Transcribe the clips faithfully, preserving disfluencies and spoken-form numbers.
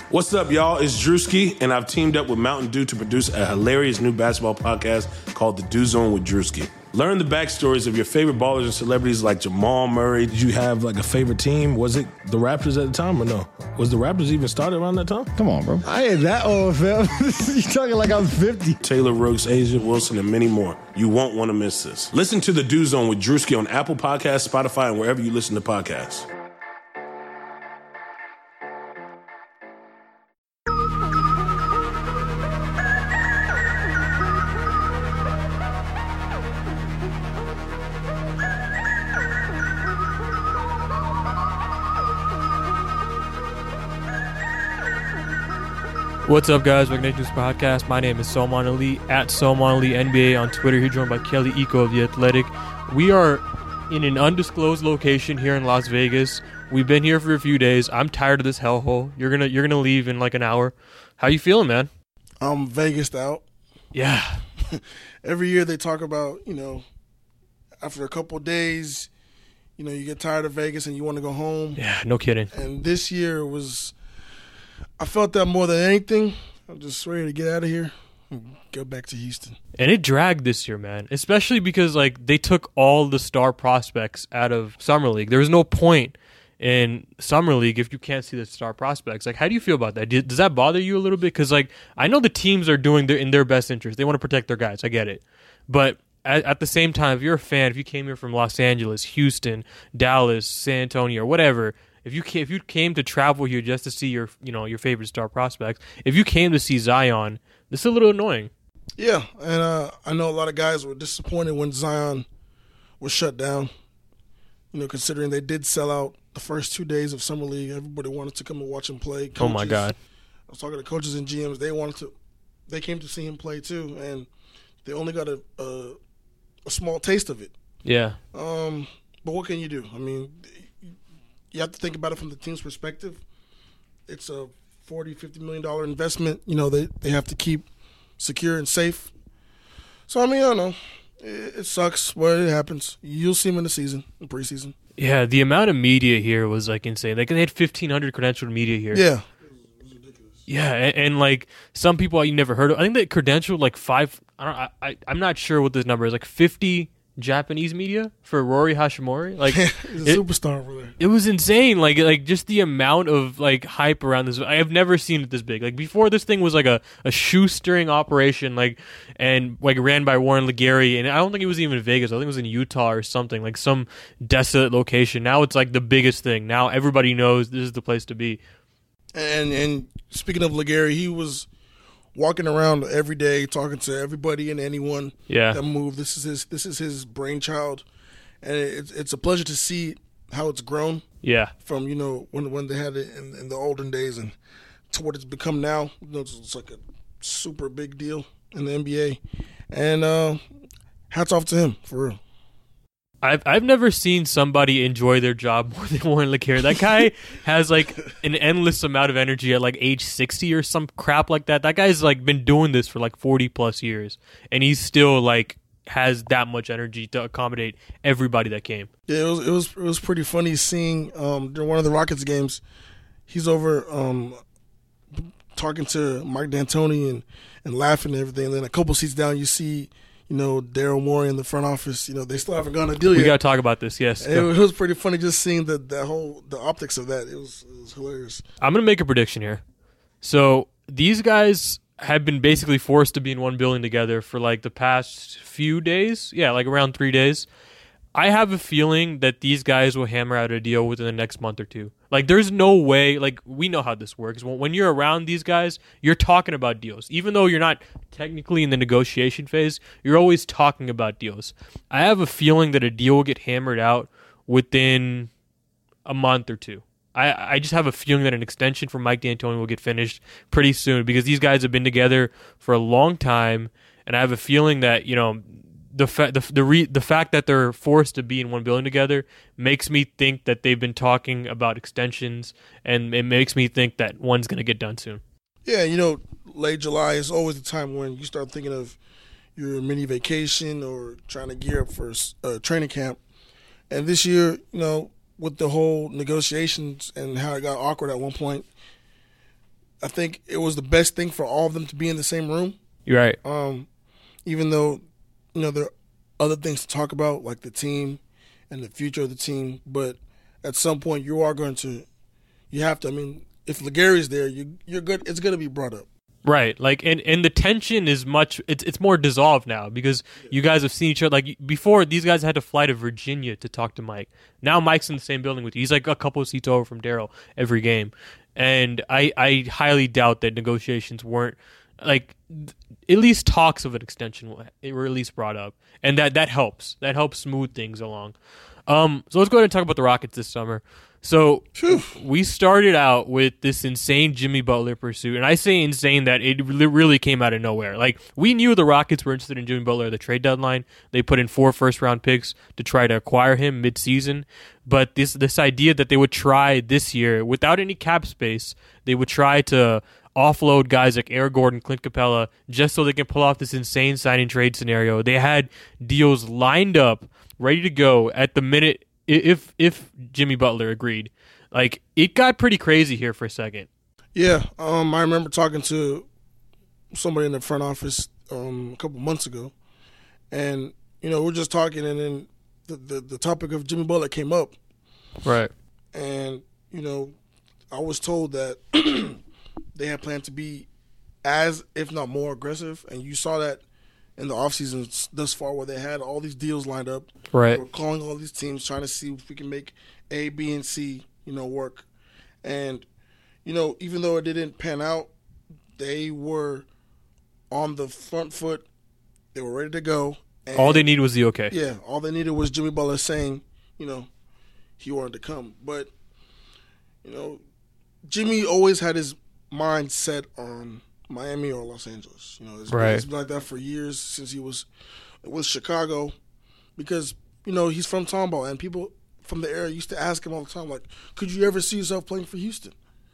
What's up, y'all? It's Drewski, and I've teamed up with Mountain Dew to produce a hilarious new basketball podcast called The Dew Zone with Drewski. Learn the backstories of your favorite ballers and celebrities like Jamal Murray. Did you have like a favorite team? Was it the Raptors at the time or no? Was the Raptors even started around that time? Come on, bro. I ain't that old, fam. You talking like I'm fifty. Taylor Rooks, Asia Wilson, and many more. You won't want to miss this. Listen to The Dew Zone with Drewski on Apple Podcasts, Spotify, and wherever you listen to podcasts. What's up, guys? Welcome to News Podcast. My name is Salman Ali at Salman Ali N B A on Twitter. Here joined by Kelly Iko of The Athletic. We are in an undisclosed location here in Las Vegas. We've been here for a few days. I'm tired of this hellhole. You're gonna you're gonna leave in like an hour. How you feeling, man? I'm Vegased out. Yeah. Every year they talk about, you know, after a couple of days, you know, you get tired of Vegas and you want to go home. Yeah, no kidding. And this year was, I felt that more than anything. I'm just ready to get out of here and go back to Houston. And it dragged this year, man, especially because like they took all the star prospects out of Summer League. There was no point in Summer League if you can't see the star prospects. Like, how do you feel about that? Does that bother you a little bit? Because like I know the teams are doing their, in their best interest. They want to protect their guys. I get it. But at, at the same time, if you're a fan, if you came here from Los Angeles, Houston, Dallas, San Antonio, or whatever, If you came, if you came to travel here just to see your you know your favorite star prospects, if you came to see Zion, this is a little annoying. Yeah, and uh, I know a lot of guys were disappointed when Zion was shut down. You know, considering they did sell out the first two days of Summer League, everybody wanted to come and watch him play. Coaches, oh my God! I was talking to coaches and G Ms. They wanted to, they came to see him play too, and they only got a a, a small taste of it. Yeah. Um, but what can you do? I mean, you have to think about it from the team's perspective. It's a forty, fifty million dollars investment. You know, they, they have to keep secure and safe. So, I mean, I don't know. It, it sucks, but it happens. You'll see them in the season, in preseason. Yeah, the amount of media here was, like, insane. Like, they had fifteen hundred credentialed media here. Yeah. Yeah, and, and, like, some people you never heard of. I think they credentialed, like, five – I don't, I, I, I'm not sure what this number is. Like, fifty Japanese media for Rory Hashimori. Like, he's a it, superstar over there. It was insane. Like, like just the amount of like hype around this. I have never seen it this big. Like before, this thing was like a, a shoestring operation, like and like ran by Warren Legary. And I don't think it was even in Vegas. I think it was in Utah or something, like some desolate location. Now it's like the biggest thing. Now everybody knows this is the place to be. And and speaking of Legary, he was walking around every day, talking to everybody and anyone yeah. that moved. This is his. This is his brainchild, and it's it's a pleasure to see how it's grown. Yeah. From you know when when they had it in, in the olden days and to what it's become now. You know, it's, it's like a super big deal in the N B A, and uh, hats off to him for real. I've I've never seen somebody enjoy their job more than Warren Legary. That guy has like an endless amount of energy at like age sixty or some crap like that. That guy's like been doing this for like forty plus years, and he's still like has that much energy to accommodate everybody that came. Yeah, it was it was it was pretty funny seeing um, during one of the Rockets games. He's over um, talking to Mike D'Antoni and and laughing and everything. And then a couple seats down, you see, you know, Daryl Morey in the front office. You know, they still haven't gone to deal yet. We got to talk about this, yes. It, it was pretty funny just seeing the, the whole, the optics of that. It was, it was hilarious. I'm going to make a prediction here. So these guys have been basically forced to be in one building together for like the past few days. Yeah, like around three days. I have a feeling that these guys will hammer out a deal within the next month or two. Like, there's no way, like, we know how this works. When you're around these guys, you're talking about deals. Even though you're not technically in the negotiation phase, you're always talking about deals. I have a feeling that a deal will get hammered out within a month or two. I, I just have a feeling that an extension for Mike D'Antoni will get finished pretty soon because these guys have been together for a long time, and I have a feeling that, you know, the fa- the the, re- the fact that they're forced to be in one building together makes me think that they've been talking about extensions, and it makes me think that one's going to get done soon. Yeah, you know, late July is always the time when you start thinking of your mini vacation or trying to gear up for a training camp. And this year, you know, with the whole negotiations and how it got awkward at one point, I think it was the best thing for all of them to be in the same room. You're right. Um, even though, you know, there are other things to talk about, like the team and the future of the team. But at some point, you are going to, you have to. I mean, if Legary's there, you, you're good. It's going to be brought up. Right, like, and, and the tension is much, it's it's more dissolved now because you guys have seen each other. Like, before, these guys had to fly to Virginia to talk to Mike. Now Mike's in the same building with you. He's like a couple of seats over from Daryl every game. And I, I highly doubt that negotiations weren't, like, at least talks of an extension were at least brought up. And that, that helps. That helps smooth things along. Um, so let's go ahead and talk about the Rockets this summer. So Whew. we started out with this insane Jimmy Butler pursuit, and I say insane that it really came out of nowhere. Like, we knew the Rockets were interested in Jimmy Butler at the trade deadline. They put in four first-round picks to try to acquire him mid-season, but this this idea that they would try this year, without any cap space, they would try to offload guys like Eric Gordon, Clint Capella, just so they can pull off this insane sign-and-trade scenario. They had deals lined up, ready to go at the minute if if Jimmy Butler agreed. Like, it got pretty crazy here for a second. Yeah, um, I remember talking to somebody in the front office um, a couple months ago, and, you know, we're just talking, and then the, the, the topic of Jimmy Butler came up. Right. And, you know, I was told that they had planned to be as, if not more, aggressive, and you saw that in the offseason thus far, where they had all these deals lined up. Right. They were calling all these teams, trying to see if we can make A, B, and C, you know, work. And, you know, even though it didn't pan out, they were on the front foot. They were ready to go. And all they needed was the okay. Yeah, all they needed was Jimmy Butler saying, you know, he wanted to come. But, you know, Jimmy always had his mind set on Miami or Los Angeles. You know, it's, right. it's been like that for years since he was with Chicago, because, you know, he's from Tomball, and people from the area used to ask him all the time, like, could you ever see yourself playing for Houston?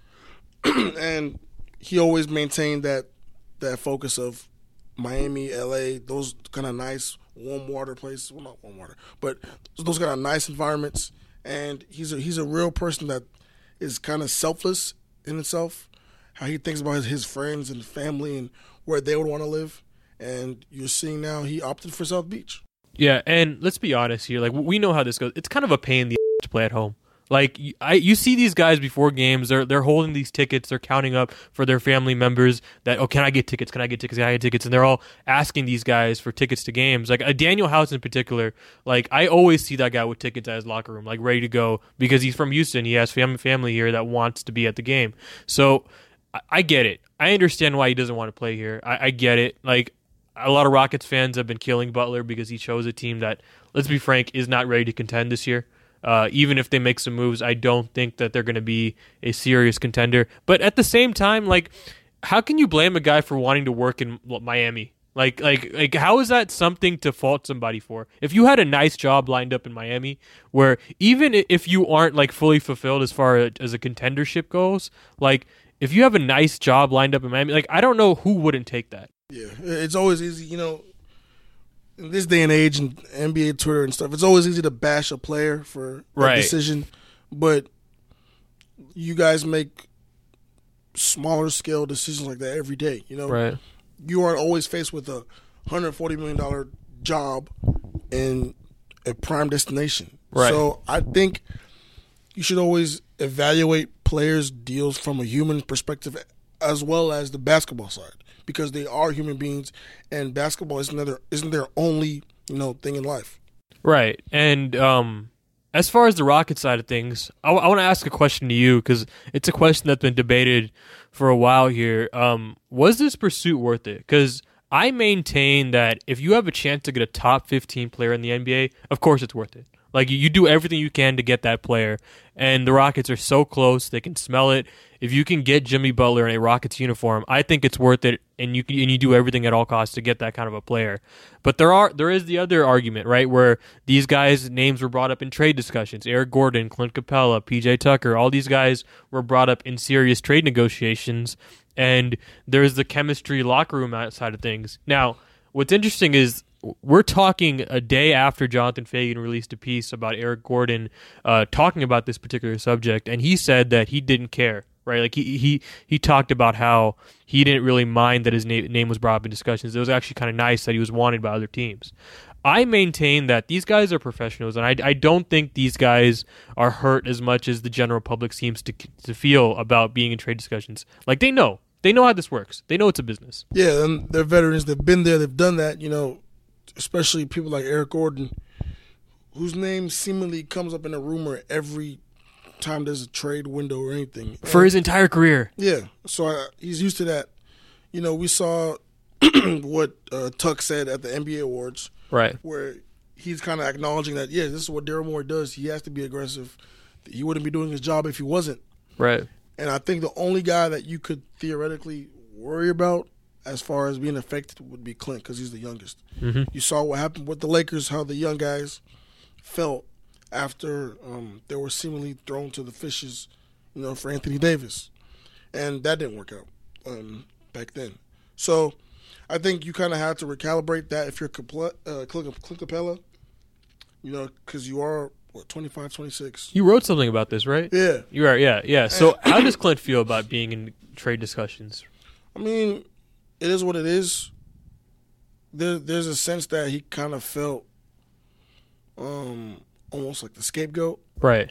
And he always maintained that that focus of Miami, L A, those kind of nice warm water places. Well, not warm water, but those kind of nice environments. And he's a, he's a real person that is kind of selfless in itself. How he thinks about his, his friends and family and where they would want to live. And you're seeing now he opted for South Beach. Yeah, and let's be honest here. Like, we know how this goes. It's kind of a pain in the ass to play at home. Like, I, you see these guys before games. They're they're holding these tickets. They're counting up for their family members that, oh, can I get tickets? Can I get tickets? Can I get tickets? And they're all asking these guys for tickets to games. Like, uh, Daniel House in particular, like, I always see that guy with tickets at his locker room, like, ready to go, because he's from Houston. He has fam- family here that wants to be at the game. So I, I get it. I understand why he doesn't want to play here. I, I get it. Like, a lot of Rockets fans have been killing Butler because he chose a team that, let's be frank, is not ready to contend this year. Uh, even if they make some moves, I don't think that they're going to be a serious contender. But at the same time, like, how can you blame a guy for wanting to work in Miami? Like, like, like, how is that something to fault somebody for? If you had a nice job lined up in Miami, where even if you aren't like fully fulfilled as far as a contendership goes, like, if you have a nice job lined up in Miami, like, I don't know who wouldn't take that. Yeah, it's always easy, you know. In this day and age, and N B A Twitter and stuff, it's always easy to bash a player for a right. decision. But you guys make smaller scale decisions like that every day. You know, right. You aren't always faced with a one hundred forty million dollars job in a prime destination. Right. So I think you should always evaluate players' deals from a human perspective as well as the basketball side, because they are human beings, and basketball isn't their, isn't their only, you know, thing in life. Right. And um, as far as the Rocket side of things, I, w- I want to ask a question to you, because it's a question that's been debated for a while here. Um, was this pursuit worth it? Because I maintain that if you have a chance to get a top fifteen player in the N B A, of course it's worth it. Like, you do everything you can to get that player, and the Rockets are so close, they can smell it. If you can get Jimmy Butler in a Rockets uniform, I think it's worth it, and you can, and you do everything at all costs to get that kind of a player. But there are there is the other argument, right, where these guys' names were brought up in trade discussions. Eric Gordon, Clint Capella, P J Tucker, all these guys were brought up in serious trade negotiations, and there's the chemistry locker room side of things. Now, what's interesting is we're talking a day after Jonathan Fagan released a piece about Eric Gordon uh, talking about this particular subject, and he said that he didn't care right? Like he he he talked about how he didn't really mind that his na- name was brought up in discussions. It was actually kind of nice that he was wanted by other teams. I maintain that these guys are professionals, and I, I don't think these guys are hurt as much as the general public seems to to feel about being in trade discussions. Like, they know. They know how this works. They know it's a business. Yeah, and they're veterans. They've been there. They've done that, you know, especially people like Eric Gordon, whose name seemingly comes up in a rumor every time there's a trade window or anything. For and, his entire career. Yeah, so I, he's used to that. You know, we saw what uh, Tuck said at the N B A Awards. Right. Where he's kind of acknowledging that, yeah, this is what Daryl Morey does. He has to be aggressive. He wouldn't be doing his job if he wasn't. Right. And I think the only guy that you could theoretically worry about as far as being affected would be Clint, because he's the youngest. Mm-hmm. You saw what happened with the Lakers, how the young guys felt after um, they were seemingly thrown to the fishes, you know, for Anthony Davis. And that didn't work out um, back then. So I think you kind of have to recalibrate that if you're Capella, uh, Clint Capella, you know, because you are, what, twenty-five, twenty-six. You wrote something about this, right? Yeah. You are, yeah, yeah. So how does Clint feel about being in trade discussions? I mean, it is what it is. There, there's a sense that he kind of felt um, almost like the scapegoat. Right.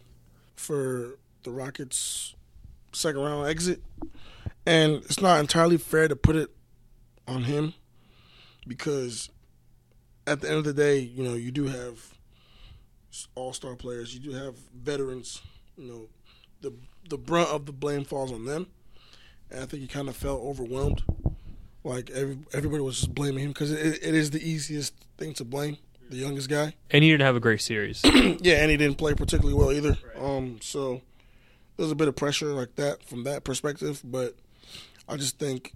For the Rockets' second round exit. And it's not entirely fair to put it on him, because at the end of the day, you know, you do have all-star players, you do have veterans, you know, the the brunt of the blame falls on them. And I think he kind of felt overwhelmed. Like every, everybody was just blaming him because it, it is the easiest thing to blame, the youngest guy. And he didn't have a great series. Yeah, and he didn't play particularly well either. Right. Um, so there's a bit of pressure like that from that perspective, but I just think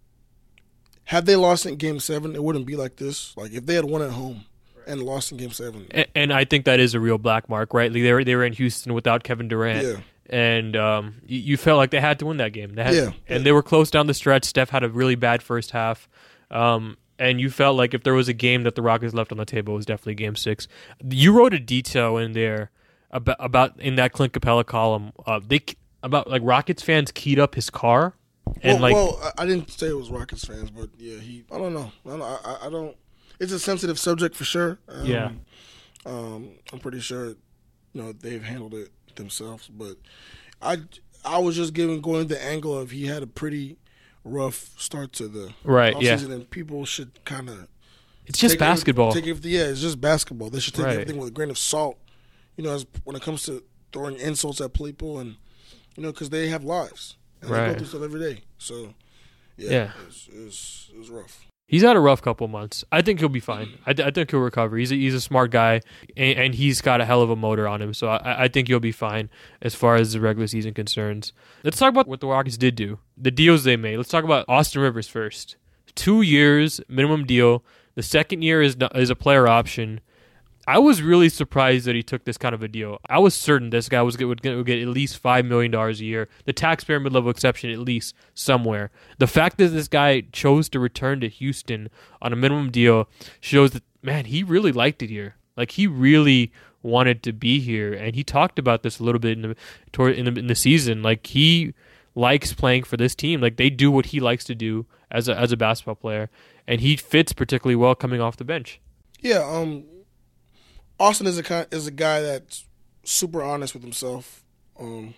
had they lost in Game Seven, it wouldn't be like this. Like if they had won at home and lost in Game Seven, and, and I think that is a real black mark, right? Like they were they were in Houston without Kevin Durant, yeah. and um, you, you felt like they had to win that game. They had, yeah, and yeah. they were close down the stretch. Steph had a really bad first half, um, and you felt like if there was a game that the Rockets left on the table, it was definitely Game Six. You wrote a detail in there about about in that Clint Capella column. Uh, they about like Rockets fans keyed up his car. And well, like, well, I didn't say it was Rockets fans, but yeah, he. I don't know. I don't. I, I don't. It's a sensitive subject for sure. Um, yeah. Um, I'm pretty sure, you know, they've handled it themselves. But I, I was just giving going the angle of he had a pretty rough start to the right. Yeah. season, and people should kind of. It's just basketball. Take everything, yeah, it's just basketball. They should take right. everything with a grain of salt. You know, as when it comes to throwing insults at people, and you know, because they have lives. And right. they go through stuff every day. So, yeah, yeah. It, was, it, was, it was rough. He's had a rough couple months. I think he'll be fine. I, th- I think he'll recover. He's a, he's a smart guy, and, and he's got a hell of a motor on him. So I, I think he'll be fine as far as the regular season concerns. Let's talk about what the Rockets did do, the deals they made. Let's talk about Austin Rivers first. Two years, minimum deal. The second year is is a player option. I was really surprised that he took this kind of a deal. I was certain this guy was would get, would get at least five million dollars a year. The taxpayer mid-level exception at least somewhere. The fact that this guy chose to return to Houston on a minimum deal shows that, man, he really liked it here. Like, he really wanted to be here, and he talked about this a little bit in the, toward, in the, in the season. Like, he likes playing for this team. Like, they do what he likes to do as a, as a basketball player, and he fits particularly well coming off the bench. Yeah, um... Austin is a kind, is a guy that's super honest with himself, um,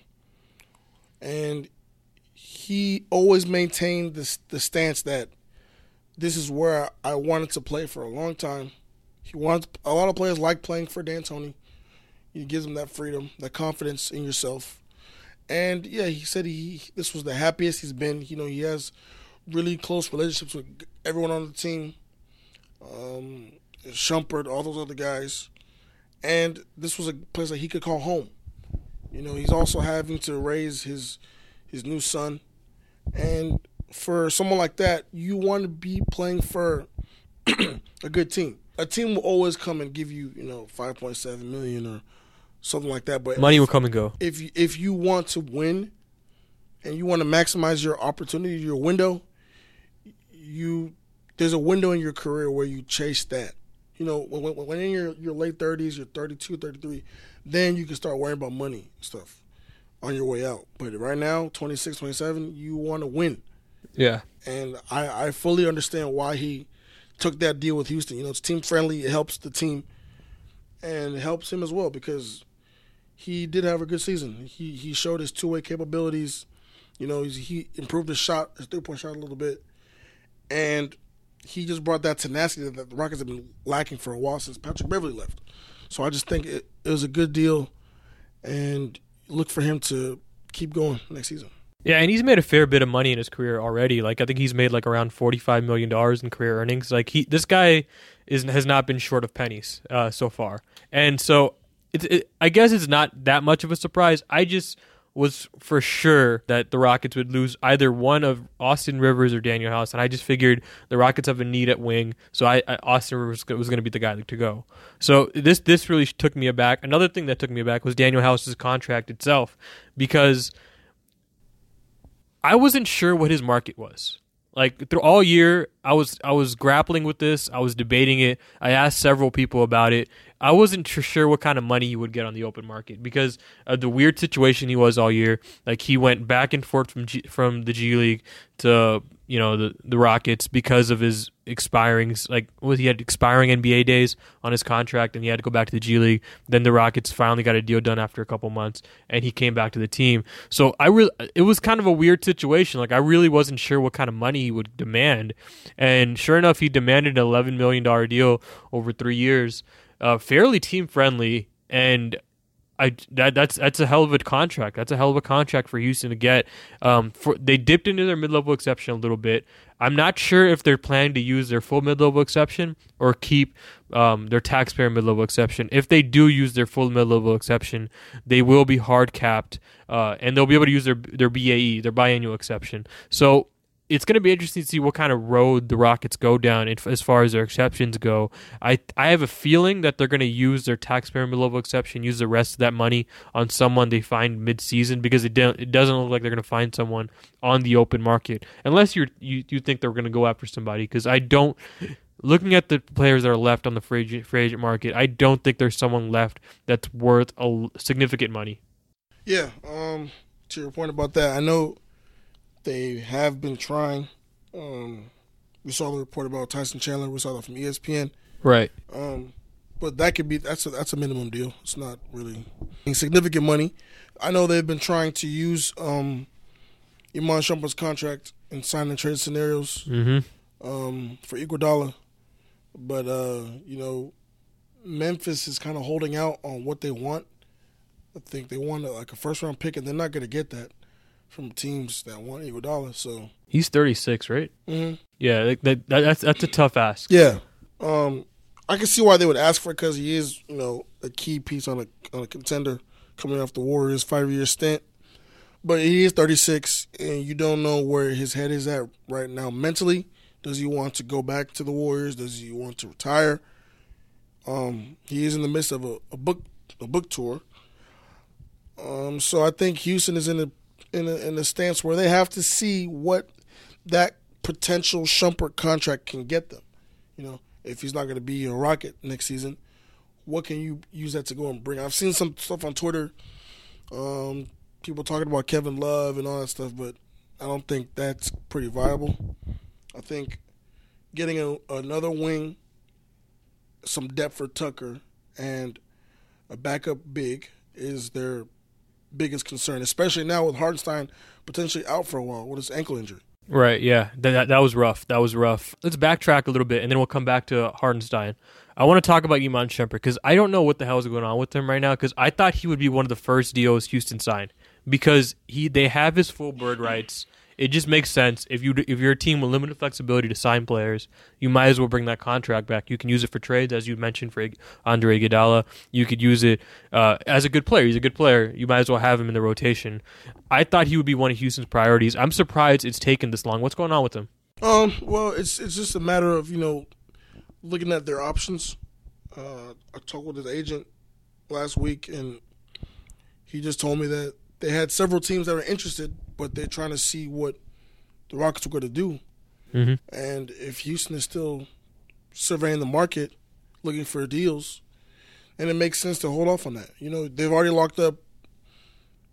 and he always maintained this the stance that this is where I wanted to play for a long time. He wants a lot of players like playing for D'Antoni. He gives them that freedom, that confidence in yourself, and yeah, he said he this was the happiest he's been. You know, he has really close relationships with everyone on the team, um, Shumpert, all those other guys. And this was a place that he could call home. You know, he's also having to raise his his new son. And for someone like that, you want to be playing for a good team. A team will always come and give you, you know, five point seven million dollars or something like that. But money if, will come and go. If you, if you want to win and you want to maximize your opportunity, your window, you there's a window in your career where you chase that. You know, when, when in your, your late thirties, you're thirty-two, thirty-three, then you can start worrying about money and stuff. on your way out. But right now, twenty-six, twenty-seven, you want to win. Yeah. And I, I fully understand why he took that deal with Houston. You know, it's team friendly. It helps the team, and it helps him as well because he did have a good season. He he showed his two way capabilities. You know, he's, he improved his shot, his three point shot a little bit, and he just brought that tenacity that the Rockets have been lacking for a while since Patrick Beverley left. So I just think it, it was a good deal, and look for him to keep going next season. Yeah, and he's made a fair bit of money in his career already. Like I think he's made like around forty-five million dollars in career earnings. Like he, this guy is has not been short of pennies uh, so far. And so it, it, I guess it's not that much of a surprise. I just was for sure that the Rockets would lose either one of Austin Rivers or Daniel House, and I just figured the Rockets have a need at wing, so I, I Austin Rivers was going to be the guy to go. So this this really took me aback. Another thing that took me aback was Daniel House's contract itself, because I wasn't sure what his market was. Like through all year, I was I was grappling with this. I was debating it. I asked several people about it. I wasn't sure what kind of money he would get on the open market because of the weird situation he was all year. Like he went back and forth from G, from the G League to you know the the Rockets because of his expiring like well, he had expiring N B A days on his contract, and he had to go back to the G League. Then the Rockets finally got a deal done after a couple months, and he came back to the team. So I really it was kind of a weird situation. Like I really wasn't sure what kind of money he would demand, and sure enough, he demanded an eleven million dollar deal over three years. Uh, fairly team friendly, and I that that's that's a hell of a contract. That's a hell of a contract for Houston to get. Um, for they dipped into their mid level exception a little bit. I'm not sure if they're planning to use their full mid level exception or keep um, their taxpayer mid level exception. If they do use their full mid level exception, they will be hard capped, uh, and they'll be able to use their their B A E, their biannual exception. So it's going to be interesting to see what kind of road the Rockets go down as far as their exceptions go. I I have a feeling that they're going to use their taxpayer mid-level exception, use the rest of that money on someone they find mid-season, because it, de- it doesn't look like they're going to find someone on the open market, unless you're, you you think they're going to go after somebody, because I don't... Looking at the players that are left on the free agent, free agent market, I don't think there's someone left that's worth a significant money. Yeah, um, to your point about that, I know they have been trying. Um, we saw the report about Tyson Chandler. We saw that from E S P N. Right. Um, but that could be that's a, that's a minimum deal. It's not really significant money. I know they've been trying to use um, Iman Shumpert's contract in sign and trade scenarios mm-hmm. um, for Iguodala, but uh, you know, Memphis is kind of holding out on what they want. I think they want a, like a first round pick, and they're not going to get that from teams that want Iguodala. So he's thirty-six, right? Mm-hmm. Yeah, that, that, that's that's a tough ask. Yeah, um, I can see why they would ask for it, because he is, you know, a key piece on a on a contender coming off the Warriors' five year stint. But he is thirty-six, and you don't know where his head is at right now mentally. Does he want to go back to the Warriors? Does he want to retire? Um, he is in the midst of a, a book a book tour. Um, so I think Houston is in a in a, in a stance where they have to see what that potential Shumpert contract can get them. You know, if he's not going to be a Rocket next season, what can you use that to go and bring? I've seen some stuff on Twitter, um, people talking about Kevin Love and all that stuff, but I don't think that's pretty viable. I think getting a, another wing, some depth for Tucker, and a backup big is their biggest concern, especially now with Hartenstein potentially out for a while with his ankle injury. Right, yeah. That, that that was rough. That was rough. Let's backtrack a little bit, and then we'll come back to Hartenstein. I want to talk about Iman Shumpert, because I don't know what the hell is going on with him right now, because I thought he would be one of the first deals Houston signed, because he they have his full bird rights. It just makes sense. If, you, if you're a team with limited flexibility to sign players, you might as well bring that contract back. You can use it for trades, as you mentioned, for Andre Iguodala. You could use it uh, as a good player. He's a good player. You might as well have him in the rotation. I thought he would be one of Houston's priorities. I'm surprised it's taken this long. What's going on with him? Um, well, it's it's just a matter of, you know, looking at their options. Uh, I talked with his agent last week, and he just told me that they had several teams that were interested, but they're trying to see what the Rockets were going to do. Mm-hmm. And if Houston is still surveying the market, looking for deals, and it makes sense to hold off on that. You know, they've already locked up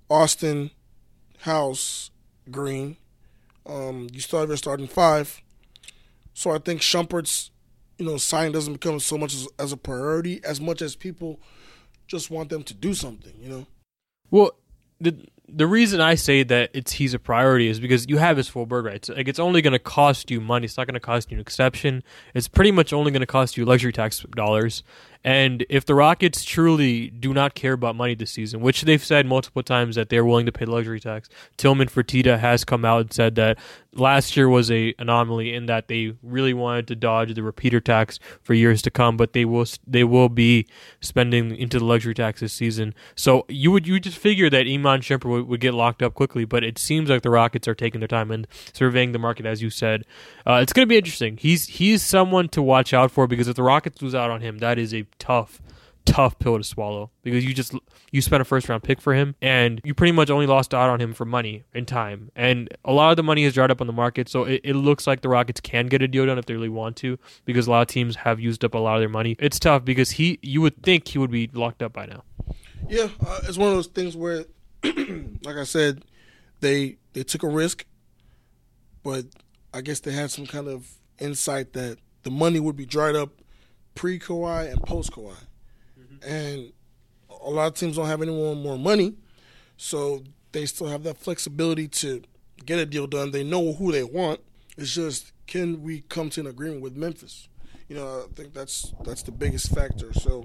Austin, House, Green. Um, you still have your starting five. So I think Shumpert's, you know, sign doesn't become so much as, as a priority as much as people just want them to do something, you know? Well, the the reason I say that it's he's a priority is because you have his full bird rights. Like, it's only going to cost you money. It's not going to cost you an exception. It's pretty much only going to cost you luxury tax dollars. And if the Rockets truly do not care about money this season, which they've said multiple times that they're willing to pay luxury tax, Tillman Fertitta has come out and said that last year was a anomaly in that they really wanted to dodge the repeater tax for years to come, but they will they will be spending into the luxury tax this season. So you would you would just figure that Iman Shumpert would, would get locked up quickly, but it seems like the Rockets are taking their time and surveying the market, as you said. Uh, it's going to be interesting. He's he's someone to watch out for, because if the Rockets lose out on him, that is a tough, tough pill to swallow, because you just you spent a first round pick for him and you pretty much only lost out on him for money and time, and a lot of the money has dried up on the market. So it, it looks like the Rockets can get a deal done if they really want to, because a lot of teams have used up a lot of their money. It's tough because he you would think he would be locked up by now. Yeah, uh, it's one of those things where, like I said, they they took a risk, but I guess they had some kind of insight that the money would be dried up pre-Kawhi and post-Kawhi. Mm-hmm. And a lot of teams don't have any more, more money, so they still have that flexibility to get a deal done. They know who they want. It's just, can we come to an agreement with Memphis? You know, I think that's that's the biggest factor. So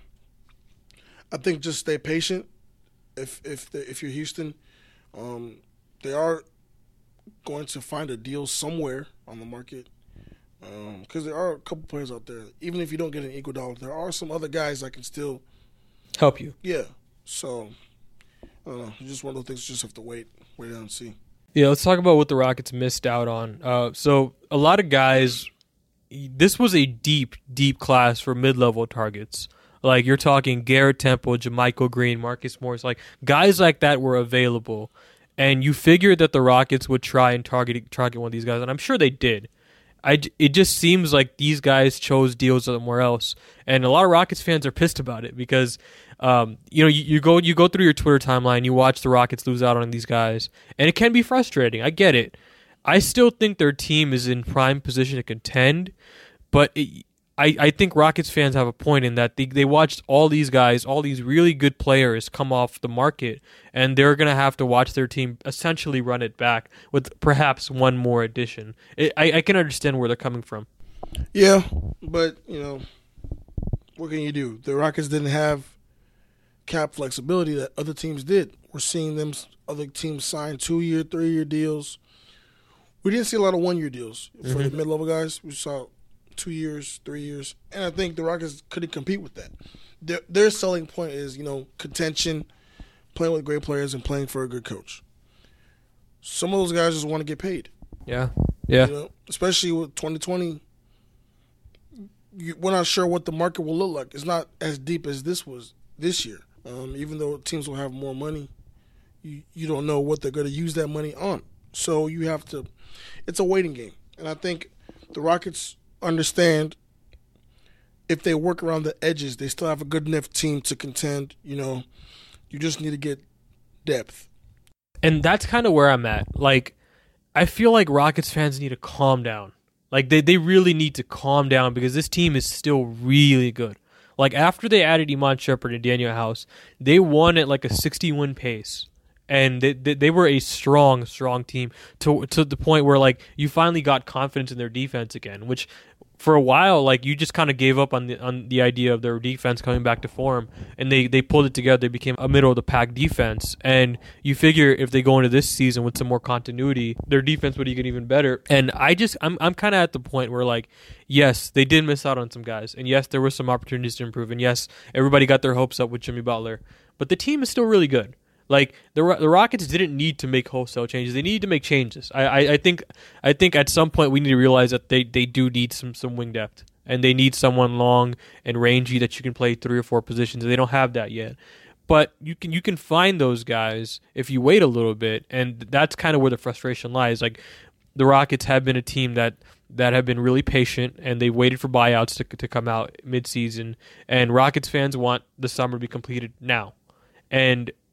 I think just stay patient. If if the, if you're Houston, um, they are going to find a deal somewhere on the market. Because um, there are a couple players out there. Even if you don't get an Iguodala, there are some other guys that can still help you. Yeah. So, I don't know. It's just one of those things you just have to wait, wait down and see. Yeah, let's talk about what the Rockets missed out on. Uh, so, a lot of guys, this was a deep, deep class for mid-level targets. Like, you're talking Garrett Temple, JaMychal Green, Marcus Morris. Like, guys like that were available. And you figured that the Rockets would try and target target one of these guys, and I'm sure they did. I, it just seems like these guys chose deals somewhere else, and a lot of Rockets fans are pissed about it because, um, you know, you, you go you go through your Twitter timeline, you watch the Rockets lose out on these guys, and it can be frustrating. I get it. I still think their team is in prime position to contend, but it, I, I think Rockets fans have a point in that they, they watched all these guys, all these really good players come off the market, and they're going to have to watch their team essentially run it back with perhaps one more addition. It, I, I can understand where they're coming from. Yeah, but, you know, what can you do? The Rockets didn't have cap flexibility that other teams did. We're seeing them, other teams sign two-year, three-year deals. We didn't see a lot of one-year deals for mm-hmm. the mid-level guys. We saw two years, three years, and I think the Rockets couldn't compete with that. Their, their selling point is, you know, contention, playing with great players, and playing for a good coach. Some of those guys just want to get paid. Yeah, yeah. You know, especially with twenty twenty, you, we're not sure what the market will look like. It's not as deep as this was this year. Um, even though teams will have more money, you, you don't know what they're going to use that money on. So you have to – it's a waiting game. And I think the Rockets – understand if they work around the edges, they still have a good enough team to contend. You know, you just need to get depth. And that's kind of where I'm at. Like, I feel like Rockets fans need to calm down. Like, they, they really need to calm down because this team is still really good. Like, after they added Iman Shumpert and Daniel House, they won at like a sixty-win pace. And they, they they were a strong, strong team to to the point where like you finally got confidence in their defense again. Which, for a while, like you just kind of gave up on the on the idea of their defense coming back to form, and they, they pulled it together. They became a middle of the pack defense, and you figure if they go into this season with some more continuity, their defense would get even better. And I just I'm I'm kind of at the point where like, yes, they did miss out on some guys, and yes, there were some opportunities to improve, and yes, everybody got their hopes up with Jimmy Butler, but the team is still really good. Like the the Rockets didn't need to make wholesale changes; they needed to make changes. I, I, I think I think at some point we need to realize that they, they do need some, some wing depth, and they need someone long and rangy that you can play three or four positions. They don't have that yet, but you can you can find those guys if you wait a little bit, and that's kind of where the frustration lies. Like the Rockets have been a team that. that have been really patient, and they waited for buyouts to to come out mid-season, and Rockets fans want the summer to be completed now. And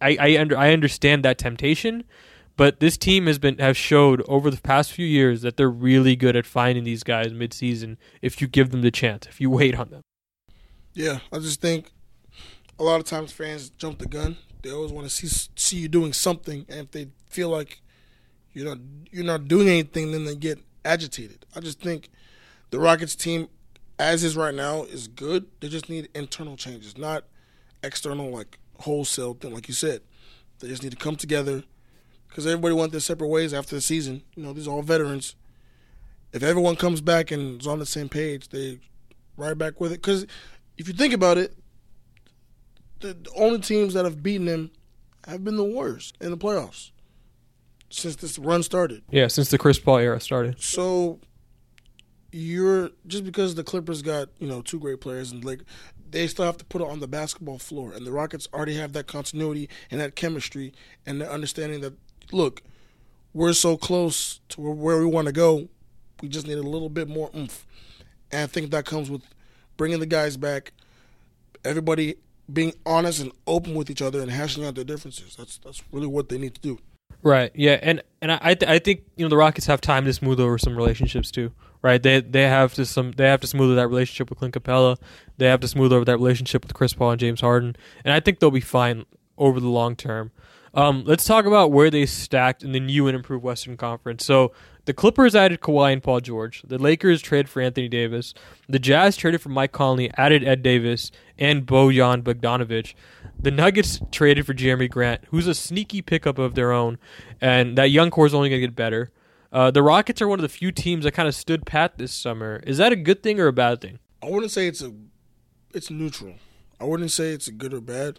I I, under, I understand that temptation, but this team has been have showed over the past few years that they're really good at finding these guys midseason if you give them the chance, if you wait on them. Yeah, I just think a lot of times fans jump the gun. They always want to see see you doing something, and if they feel like you're not you're not doing anything, then they get agitated. I just think the Rockets team, as is right now, is good. They just need internal changes, not external, like wholesale thing, like you said. They just need to come together because everybody went their separate ways after the season. You know, these are all veterans. If everyone comes back and is on the same page, they right back with it. Because if you think about it, the only teams that have beaten them have been the worst in the playoffs since this run started. Yeah, since the Chris Paul era started. So you're just because the Clippers got, you know, two great players and like they still have to put it on the basketball floor, and the Rockets already have that continuity and that chemistry and the understanding that, look, we're so close to where we want to go, we just need a little bit more oomph. And I think that comes with bringing the guys back, everybody being honest and open with each other and hashing out their differences. That's that's really what they need to do. Right. Yeah, and and I th- I think you know the Rockets have time to smooth over some relationships too. Right. They they have to some they have to smooth over that relationship with Clint Capella. They have to smooth over that relationship with Chris Paul and James Harden. And I think they'll be fine over the long term. Um, let's talk about where they stacked in the new and improved Western Conference. So the Clippers added Kawhi and Paul George. The Lakers traded for Anthony Davis. The Jazz traded for Mike Conley, added Ed Davis, and Bojan Bogdanovic. The Nuggets traded for Jeremy Grant, who's a sneaky pickup of their own, and that young core is only going to get better. Uh, the Rockets are one of the few teams that kind of stood pat this summer. Is that a good thing or a bad thing? I wouldn't say it's a, it's neutral. I wouldn't say it's a good or bad.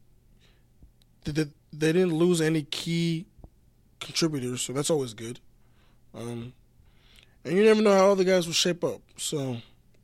They, they didn't lose any key contributors, so that's always good. Um, and you never know how other guys will shape up. So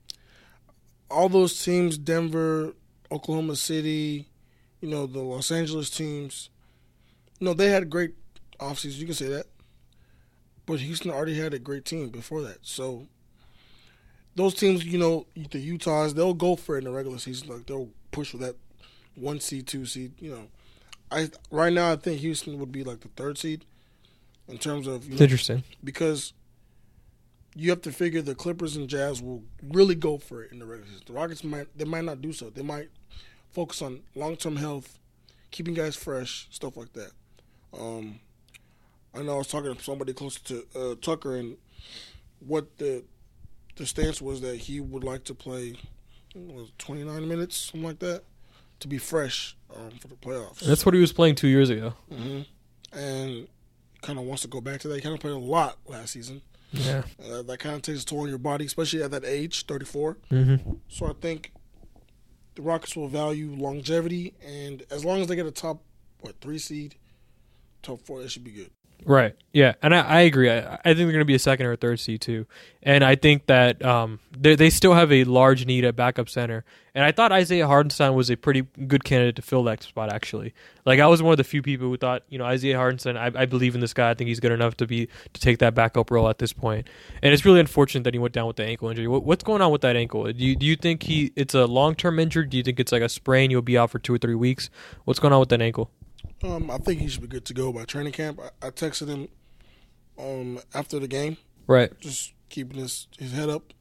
all those teams, Denver, Oklahoma City, you know, the Los Angeles teams, you know, they had great offseasons. You can say that. But Houston already had a great team before that. So those teams, you know, the Utahs, they'll go for it in the regular season. Like they'll push for that one seed, two seed. You know, I right now I think Houston would be like the third seed in terms of. You know, interesting because you have to figure the Clippers and Jazz will really go for it in the regular season. The Rockets might they might not do so. They might focus on long term health, keeping guys fresh, stuff like that. Um, I know I was talking to somebody close to uh, Tucker, and what the the stance was that he would like to play what was it, twenty-nine minutes, something like that, to be fresh um, for the playoffs. That's what he was playing two years ago. Mm-hmm. And kind of wants to go back to that. He kind of played a lot last season. Yeah. Uh, that kind of takes a toll on your body, especially at that age, thirty-four. Mm-hmm. So I think the Rockets will value longevity, and as long as they get a top, what, three seed, top four, that should be good. Right. Yeah, and I, I agree. I, I think they're going to be a second or a third seed too, and I think that um, they they still have a large need at backup center. And I thought Isaiah Hartenstein was a pretty good candidate to fill that spot. Actually, like I was one of the few people who thought, you know, Isaiah Hartenstein. I, I believe in this guy. I think he's good enough to be to take that backup role at this point. And it's really unfortunate that he went down with the ankle injury. What, what's going on with that ankle? Do you do you think he it's a long term injury? Do you think it's like a sprain? You'll be out for two or three weeks. What's going on with that ankle? Um, I think he should be good to go by training camp. I, I texted him um, after the game. Right. Just keeping his, his head up.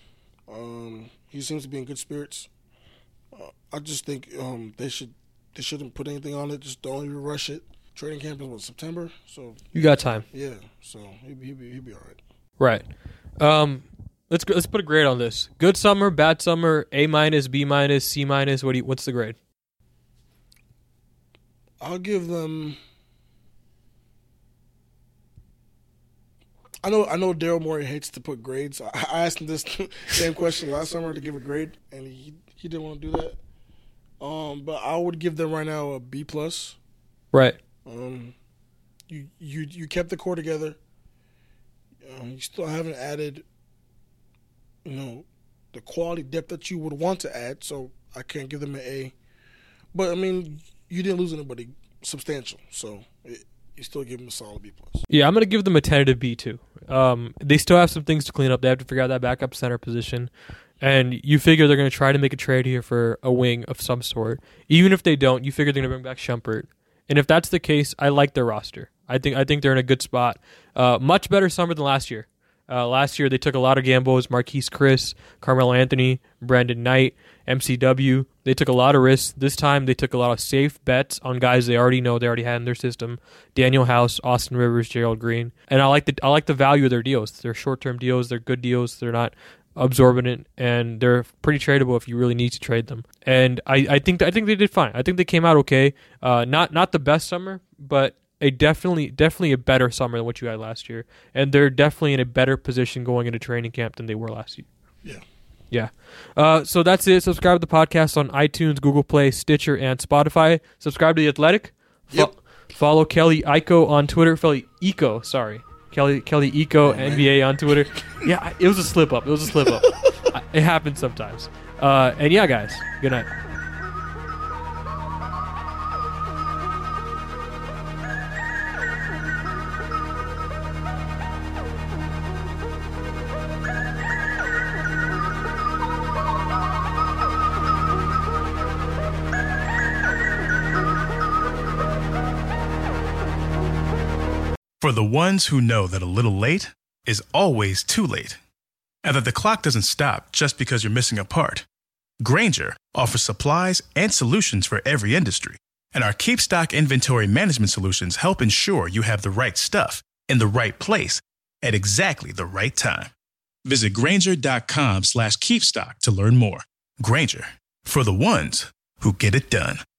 Um, he seems to be in good spirits. Uh, I just think um, they should they shouldn't put anything on it. Just don't even rush it. Training camp is what, September? So you got time. Yeah. So he'll be, he'll be, he'll be all right. Right. Um, let's let's put a grade on this. Good summer, bad summer, A minus, B minus, C minus. What do you, what's the grade? I'll give them. I know. I know. Daryl Morey hates to put grades. I, I asked him this same question last summer to give a grade, and he he didn't want to do that. Um, but I would give them right now a B plus. Right. Um, you you you kept the core together. Um, you still haven't added, you know, the quality depth that you would want to add. So I can't give them an A. But I mean, you didn't lose anybody substantial, so it, you still give them a solid B plus. Yeah, I'm gonna give them a tentative B too. Um, they still have some things to clean up. They have to figure out that backup center position, and you figure they're gonna try to make a trade here for a wing of some sort. Even if they don't, you figure they're gonna bring back Shumpert, And if that's the case, I like their roster. I think I think they're in a good spot. Uh, much better summer than last year. Uh, last year, they took a lot of gambles. Marquise Chris, Carmelo Anthony, Brandon Knight, M C W. They took a lot of risks. This time, they took a lot of safe bets on guys they already know, they already had in their system. Daniel House, Austin Rivers, Gerald Green. And I like the I like the value of their deals. They're short-term deals. They're good deals. They're not absorbent, and they're pretty tradable if you really need to trade them. And I, I think I think they did fine. I think they came out okay. Uh, not not the best summer, but a definitely definitely a better summer than what you had last year. And they're definitely in a better position going into training camp than they were last year. Yeah. Yeah. Uh, so that's it. Subscribe to the podcast on iTunes, Google Play, Stitcher, and Spotify. Subscribe to The Athletic. Fo- Yep. Follow Kelly Iko on Twitter. Kelly Iko, sorry. Kelly Kelly Iko, N B A on Twitter. Yeah, it was a slip up. It was a slip up. It happens sometimes. Uh, and yeah, guys, good night. For the ones who know that a little late is always too late, and that the clock doesn't stop just because you're missing a part, Grainger offers supplies and solutions for every industry. And our Keep Stock inventory management solutions help ensure you have the right stuff in the right place at exactly the right time. Visit Grainger.com slash keepstock to learn more. Grainger, for the ones who get it done.